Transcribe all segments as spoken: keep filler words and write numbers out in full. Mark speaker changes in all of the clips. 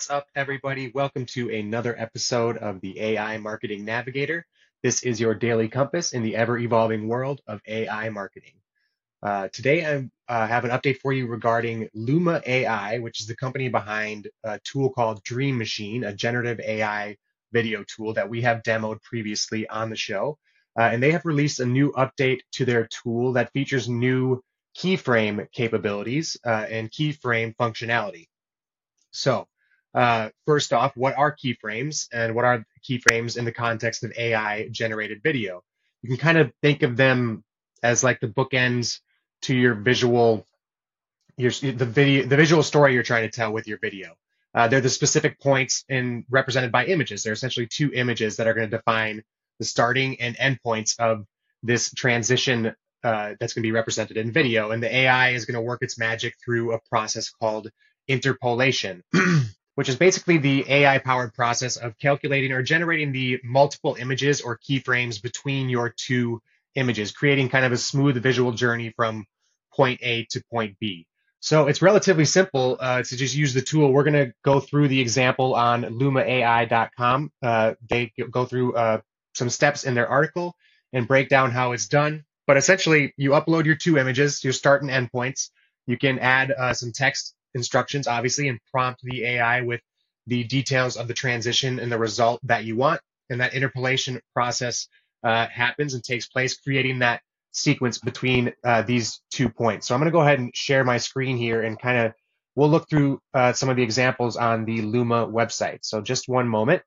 Speaker 1: What's up, everybody? Welcome to another episode of the A I Marketing Navigator. This is your daily compass in the ever-evolving world of A I marketing. Uh, today, I uh, have an update for you regarding Luma A I, which is the company behind a tool called Dream Machine, a generative A I video tool that we have demoed previously on the show. Uh, and they have released a new update to their tool that features new keyframe capabilities uh, and keyframe functionality. So, uh, first off, what are keyframes and what are keyframes in the context of A I generated video? You can kind of think of them as like the bookends to your visual, your the video, the visual story you're trying to tell with your video. Uh, they're the specific points in represented by images. They're essentially two images that are going to define the starting and end points of this transition uh, that's going to be represented in video. And the A I is going to work its magic through a process called interpolation, which is basically the A I-powered process of calculating or generating the multiple images or keyframes between your two images, creating kind of a smooth visual journey from point A to point B. So it's relatively simple uh, to just use the tool. We're going to go through the example on luma A I dot com. Uh, they go through uh, some steps in their article and break down how it's done. But essentially, you upload your two images, your start and end points. You can add uh, some text instructions, obviously, and prompt the A I with the details of the transition and the result that you want. And that interpolation process uh, happens and takes place, creating that sequence between uh, these two points. So I'm going to go ahead and share my screen here and kind of we'll look through uh, some of the examples on the Luma website. So just one moment.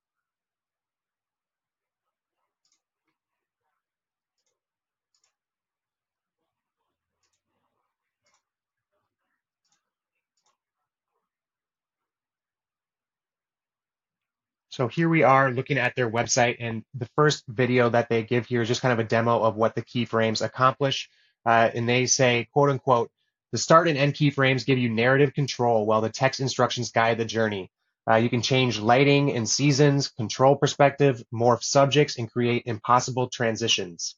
Speaker 1: So here we are looking at their website, and the first video that they give here is just kind of a demo of what the keyframes accomplish. Uh, and they say, quote unquote, the start and end keyframes give you narrative control while the text instructions guide the journey. Uh, you can change lighting and seasons, control perspective, morph subjects, and create impossible transitions.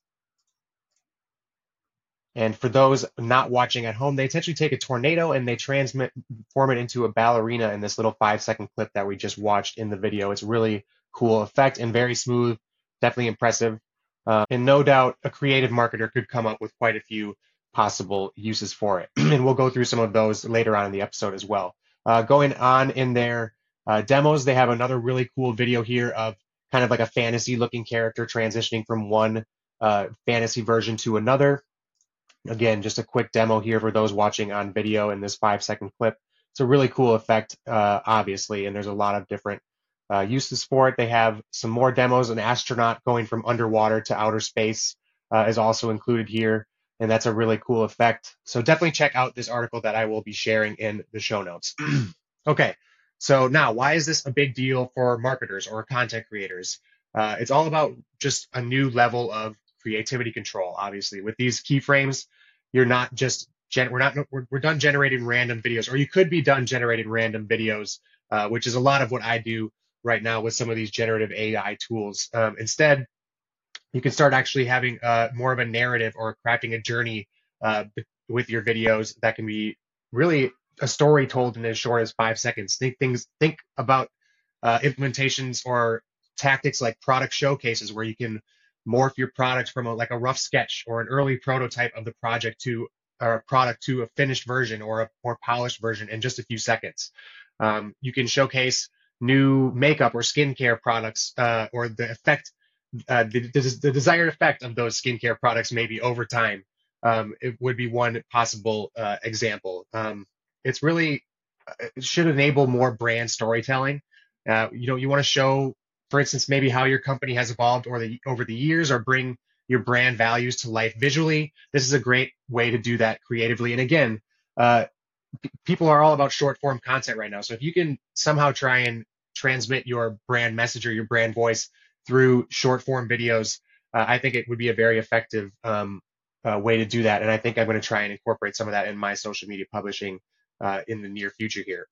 Speaker 1: And for those not watching at home, they essentially take a tornado and they transmit form it into a ballerina in this little five second clip that we just watched in the video. It's really cool effect and very smooth, definitely impressive. Uh, and no doubt a creative marketer could come up with quite a few possible uses for it. And we'll go through some of those later on in the episode as well. Uh, going on in their uh, demos, they have another really cool video here of kind of like a fantasy looking character transitioning from one uh, fantasy version to another. Again, just a quick demo here for those watching on video in this five second clip. It's a really cool effect, uh, obviously, and there's a lot of different uh, uses for it. They have some more demos. An astronaut going from underwater to outer space uh, is also included here, and that's a really cool effect. So definitely check out this article that I will be sharing in the show notes. Okay, so now why is this a big deal for marketers or content creators? Uh, it's all about just a new level of creativity control, obviously. With these keyframes, you're not just gen- we're not we're, we're done generating random videos, or you could be done generating random videos, uh, which is a lot of what I do right now with some of these generative A I tools. Um, instead, you can start actually having uh, more of a narrative or crafting a journey uh, with your videos that can be really a story told in as short as five seconds. Think things, think about uh, implementations or tactics like product showcases, where you can morph your product from a, like a rough sketch or an early prototype of the project to or a product to a finished version or a more polished version in just a few seconds. Um, you can showcase new makeup or skincare products uh, or the effect, uh, the, the, the desired effect of those skincare products maybe over time. Um, it would be one possible uh, example. Um, it's really, it should enable more brand storytelling. Uh, you know, you want to show, for instance, maybe how your company has evolved over the over the years, or bring your brand values to life visually. This is a great way to do that creatively. And again, uh, p- people are all about short form content right now. So if you can somehow try and transmit your brand message or your brand voice through short form videos, uh, I think it would be a very effective um, uh, way to do that. And I think I'm going to try and incorporate some of that in my social media publishing uh, in the near future here.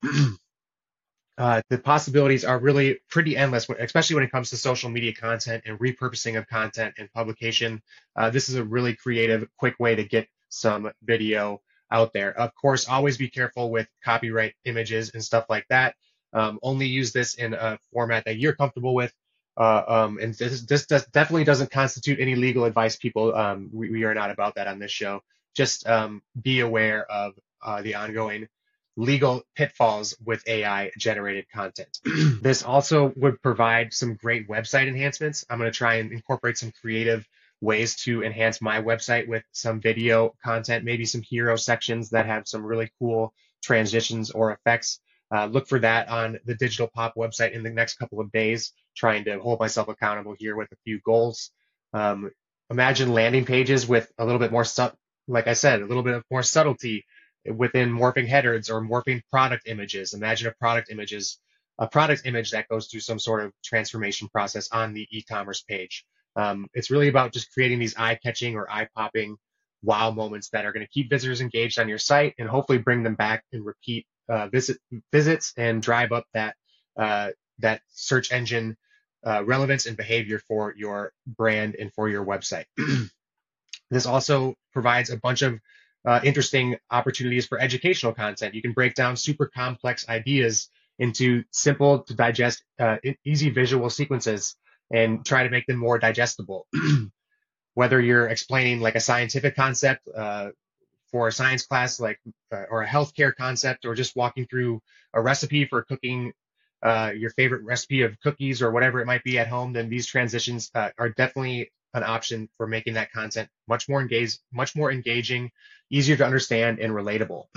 Speaker 1: Uh, the possibilities are really pretty endless, especially when it comes to social media content and repurposing of content and publication. Uh, this is a really creative, quick way to get some video out there. Of course, always be careful with copyright images and stuff like that. Um, only use this in a format that you're comfortable with. Uh, um, and this, this does, definitely doesn't constitute any legal advice, people. Um, we, we are not about that on this show. Just um, be aware of uh, the ongoing legal pitfalls with A I generated content. This also would provide some great website enhancements. I'm going to try and incorporate some creative ways to enhance my website with some video content, maybe some hero sections that have some really cool transitions or effects. Uh, look for that on the Digital Pop website in the next couple of days, trying to hold myself accountable here with a few goals. Um, imagine landing pages with a little bit more, like I said, a little bit of more subtlety within morphing headers or morphing product images. Imagine a product images, a product image that goes through some sort of transformation process on the e-commerce page. Um, it's really about just creating these eye-catching or eye-popping wow moments that are going to keep visitors engaged on your site and hopefully bring them back and repeat uh, visit visits and drive up that uh, that search engine uh, relevance and behavior for your brand and for your website. This also provides a bunch of uh, interesting opportunities for educational content. You can break down super complex ideas into simple to digest, uh, easy visual sequences and try to make them more digestible. Whether you're explaining like a scientific concept uh, for a science class, like uh, or a healthcare concept, or just walking through a recipe for cooking uh, your favorite recipe of cookies or whatever it might be at home, then these transitions uh, are definitely an option for making that content much more engaged, much more engaging, easier to understand, and relatable.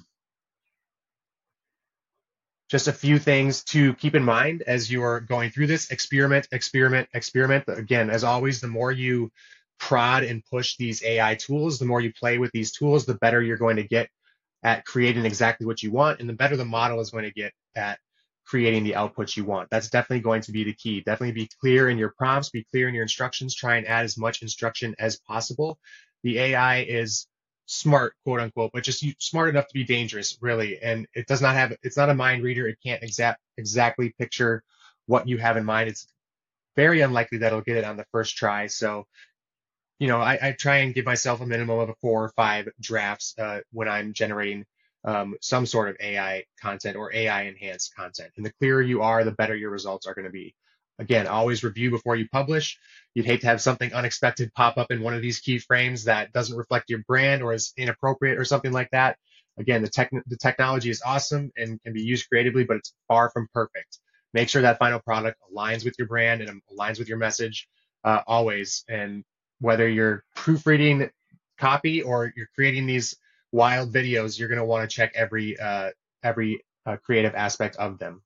Speaker 1: Just a few things to keep in mind as you're going through this: experiment, experiment, experiment. Again, as always, the more you prod and push these A I tools, the more you play with these tools, the better you're going to get at creating exactly what you want, and the better the model is going to get at creating the outputs you want. That's definitely going to be the key. Definitely be clear in your prompts, be clear in your instructions, try and add as much instruction as possible. The A I is smart, quote unquote, but just smart enough to be dangerous, really. And it does not have, it's not a mind reader. It can't exact exactly picture what you have in mind. It's very unlikely that it'll get it on the first try. So, you know, I, I try and give myself a minimum of four or five drafts uh, when I'm generating um, some sort of A I content or A I enhanced content. And the clearer you are, the better your results are going to be. Again, always review before you publish. You'd hate to have something unexpected pop up in one of these keyframes that doesn't reflect your brand or is inappropriate or something like that. Again, the, tech, the technology is awesome and can be used creatively, but it's far from perfect. Make sure that final product aligns with your brand and aligns with your message uh, always. And whether you're proofreading copy or you're creating these wild videos, you're going to want to check every uh, every uh, creative aspect of them.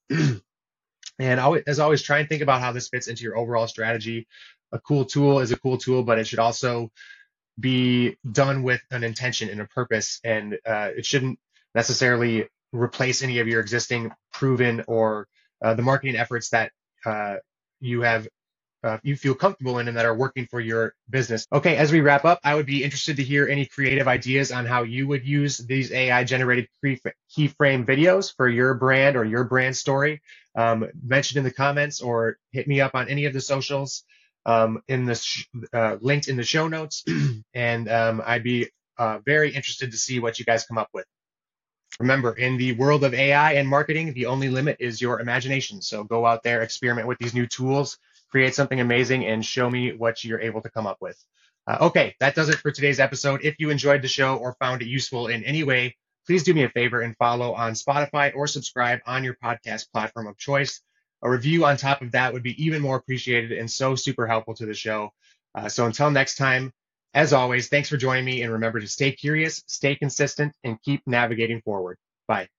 Speaker 1: And always, as always, try and think about how this fits into your overall strategy. A cool tool is a cool tool, but it should also be done with an intention and a purpose, and uh, it shouldn't necessarily replace any of your existing proven or uh, the marketing efforts that uh, you have uh, you feel comfortable in and that are working for your business. Okay, as we wrap up, I would be interested to hear any creative ideas on how you would use these A I generated keyframe videos for your brand or your brand story. Um, mention in the comments or hit me up on any of the socials um, in the sh- uh, linked in the show notes. And um, I'd be uh, very interested to see what you guys come up with. Remember, in the world of A I and marketing, the only limit is your imagination. So go out there, experiment with these new tools, create something amazing, and show me what you're able to come up with. Uh, okay, that does it for today's episode. If you enjoyed the show or found it useful in any way, please do me a favor and follow on Spotify or subscribe on your podcast platform of choice. A review on top of that would be even more appreciated and so super helpful to the show. Uh, so until next time, as always, thanks for joining me, and remember to stay curious, stay consistent, and keep navigating forward. Bye.